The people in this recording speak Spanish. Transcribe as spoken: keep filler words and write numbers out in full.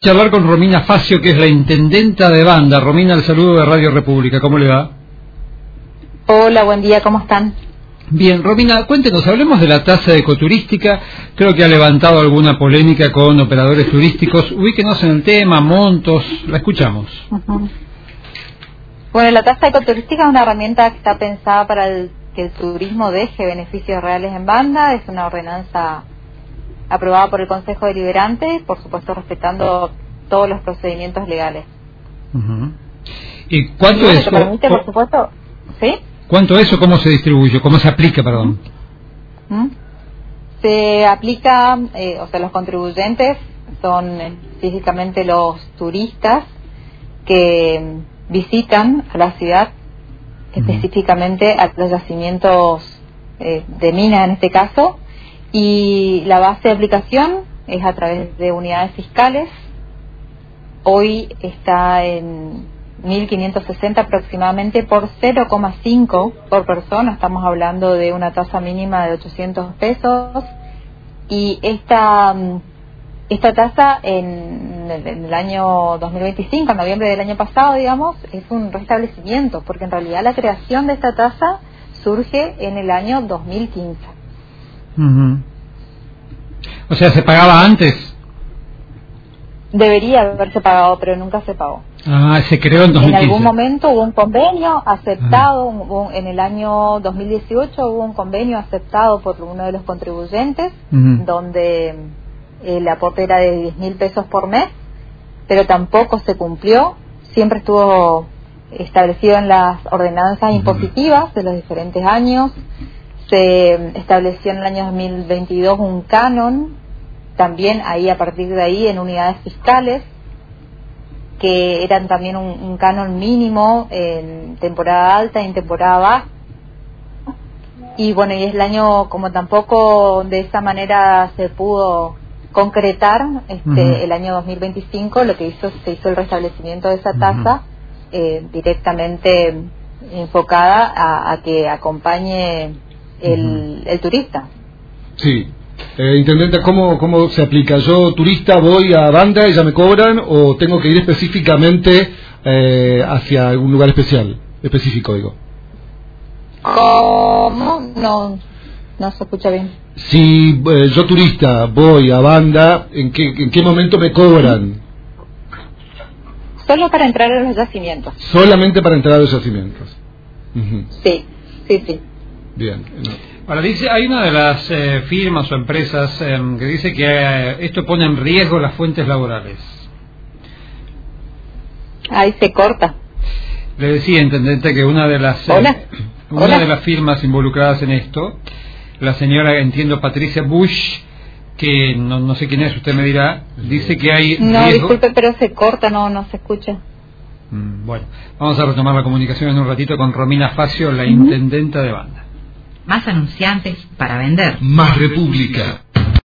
Charlar con Romina Facio, que es la intendenta de Banda. Romina, el saludo de Radio República. ¿Cómo le va? Hola, buen día, ¿cómo están? Bien, Romina, cuéntenos, hablemos de la tasa ecoturística. Creo que ha levantado alguna polémica con operadores turísticos. Ubíquenos en el tema, montos, la escuchamos. Uh-huh. Bueno, la tasa ecoturística es una herramienta que está pensada para el, que el turismo deje beneficios reales en Banda. Es una ordenanza aprobada por el Consejo Deliberante, por supuesto respetando todos los procedimientos legales. Uh-huh. ¿Y cuánto y bueno, es? Permite, por supuesto, ¿sí? ¿Cuánto es o cómo se distribuye? ¿Cómo se aplica, perdón? ¿Mm? Se aplica, eh, o sea, los contribuyentes son eh, físicamente los turistas que visitan a la ciudad, uh-huh. específicamente a los yacimientos eh, de minas en este caso, y la base de aplicación es a través de unidades fiscales. Hoy está en mil quinientos sesenta aproximadamente por cero coma cinco por persona. Estamos hablando de una tasa mínima de ochocientos pesos, y esta esta tasa en el, en el año dos mil veinticinco, en noviembre del año pasado, digamos, es un restablecimiento, porque en realidad la creación de esta tasa surge en el año dos mil quince. Uh-huh. O sea, ¿se pagaba antes? Debería haberse pagado, pero nunca se pagó. Ah, se creó en dos mil quince. En algún momento hubo un convenio aceptado, uh-huh. hubo, en el año dos mil dieciocho hubo un convenio aceptado por uno de los contribuyentes, uh-huh. donde el aporte era de diez mil pesos por mes, pero tampoco se cumplió. Siempre estuvo establecido en las ordenanzas uh-huh. impositivas de los diferentes años. Se estableció en el año dos mil veintidós un canon, también ahí a partir de ahí en unidades fiscales, que eran también un, un canon mínimo en temporada alta y en temporada baja. Y bueno, y es el año, como tampoco de esa manera se pudo concretar, este, uh-huh. el año dos mil veinticinco, lo que hizo, se hizo el restablecimiento de esa tasa, uh-huh. eh, directamente enfocada a, a que acompañe el, uh-huh. el turista. Sí. Eh, Intendente, ¿cómo, ¿cómo se aplica? ¿Yo, turista, voy a Banda y ya me cobran, o tengo que ir específicamente eh, hacia algún lugar especial, específico, digo? ¿Cómo? No, no se escucha bien. Si eh, yo, turista, voy a Banda, ¿en qué, en qué momento me cobran? Solo para entrar a los yacimientos. Solamente para entrar a los yacimientos. Uh-huh. Sí, sí, sí. Bien. No. Ahora dice, hay una de las eh, firmas o empresas eh, que dice que eh, esto pone en riesgo las fuentes laborales. Ahí se corta. Le decía, intendente, que una de las eh, Hola. una Hola. de las firmas involucradas en esto, la señora, entiendo, Patricia Bush, que no, no sé quién es, usted me dirá, dice que hay no, riesgo... disculpe, pero se corta, no, no se escucha. Mm, bueno, vamos a retomar la comunicación en un ratito con Romina Facio, la uh-huh. intendenta de Banda. Más anunciantes para vender. Más República.